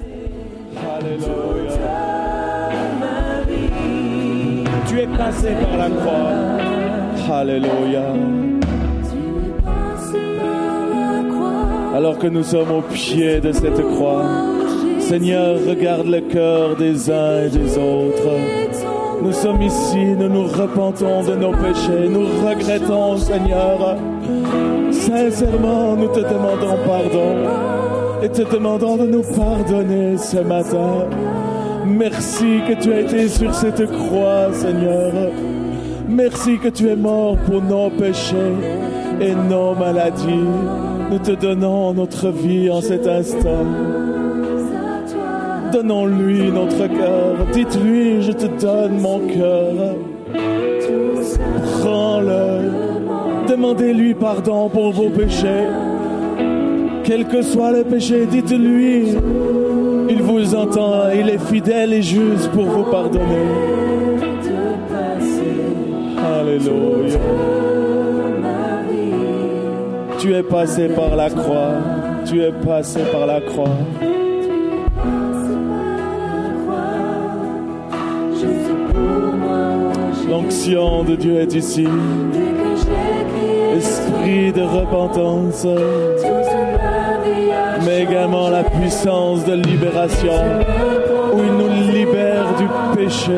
Alléluia. Tu es passé par la croix. Alléluia. Alors que nous sommes au pied de cette croix, Seigneur, regarde le cœur des uns et des autres. Nous sommes ici, nous nous repentons de nos péchés, nous regrettons, Seigneur. Sincèrement, nous te demandons pardon et te demandons de nous pardonner ce matin. Merci que tu as été sur cette croix, Seigneur. Merci que tu es mort pour nos péchés et nos maladies. Nous te donnons notre vie en cet instant. Donnons-lui notre cœur. Dites-lui, je te donne mon cœur. Prends-le. Demandez-lui pardon pour vos péchés. Quel que soit le péché, dites-lui. Il vous entend, il est fidèle et juste pour vous pardonner. Alléluia. Tu es passé par la croix. Tu es passé par la croix. L'onction de Dieu est ici. Esprit de repentance, mais également la puissance de libération, où il nous libère du péché,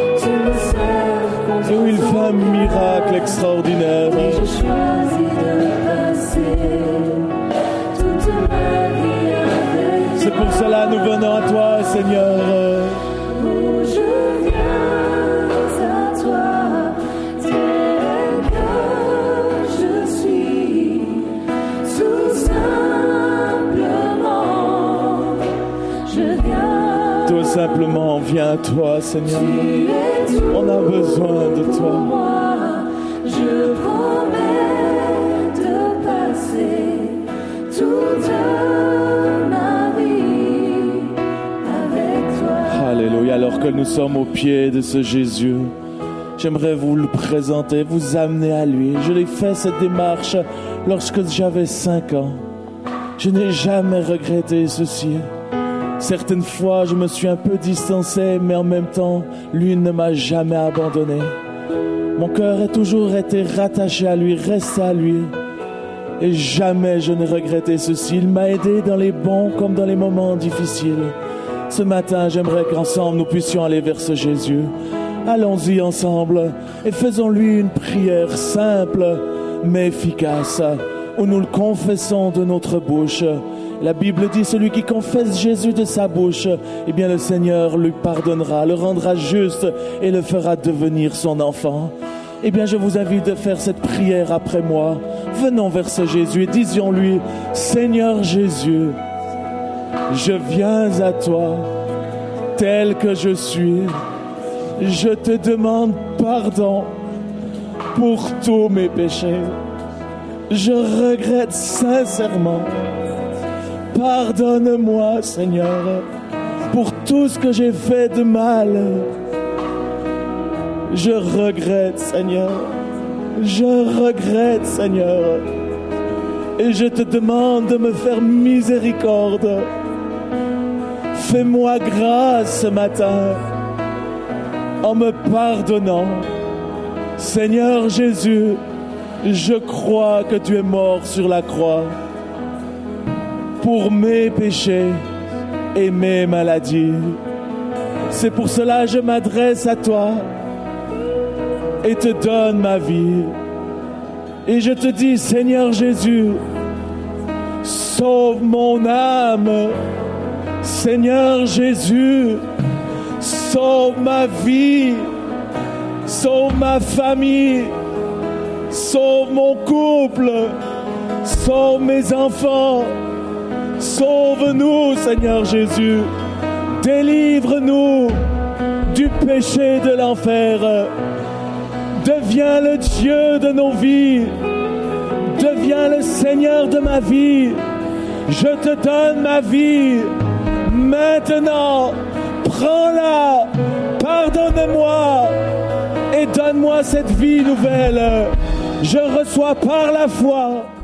où il fait un miracle extraordinaire. C'est pour cela que nous venons à toi, Seigneur. Tout simplement, viens à toi, Seigneur. On a besoin de toi. Je promets de passer toute ma vie avec toi. Alléluia. Alors que nous sommes au pied de ce Jésus, j'aimerais vous le présenter, vous amener à lui. Je l'ai fait cette démarche lorsque j'avais 5 ans. Je n'ai jamais regretté ceci. Certaines fois, je me suis un peu distancé, mais en même temps, lui ne m'a jamais abandonné. Mon cœur a toujours été rattaché à lui, resté à lui. Et jamais je n'ai regretté ceci. Il m'a aidé dans les bons comme dans les moments difficiles. Ce matin, j'aimerais qu'ensemble, nous puissions aller vers ce Jésus. Allons-y ensemble et faisons-lui une prière simple, mais efficace, où nous le confessons de notre bouche. La Bible dit, celui qui confesse Jésus de sa bouche, eh bien le Seigneur lui pardonnera, le rendra juste et le fera devenir son enfant. Eh bien je vous invite de faire cette prière après moi. Venons vers ce Jésus et disions-lui, Seigneur Jésus, je viens à toi tel que je suis. Je te demande pardon pour tous mes péchés. Je regrette sincèrement. Pardonne-moi, Seigneur, pour tout ce que j'ai fait de mal. Je regrette, Seigneur. Je regrette, Seigneur. Et je te demande de me faire miséricorde. Fais-moi grâce ce matin en me pardonnant. Seigneur Jésus, je crois que tu es mort sur la croix pour mes péchés et mes maladies. C'est pour cela que je m'adresse à toi et te donne ma vie. Et je te dis, Seigneur Jésus, sauve mon âme. Seigneur Jésus, sauve ma vie, sauve ma famille, sauve mon couple, sauve mes enfants. Sauve-nous, Seigneur Jésus. Délivre-nous du péché de l'enfer. Deviens le Dieu de nos vies. Deviens le Seigneur de ma vie. Je te donne ma vie. Maintenant, prends-la. Pardonne-moi. Et donne-moi cette vie nouvelle. Je reçois par la foi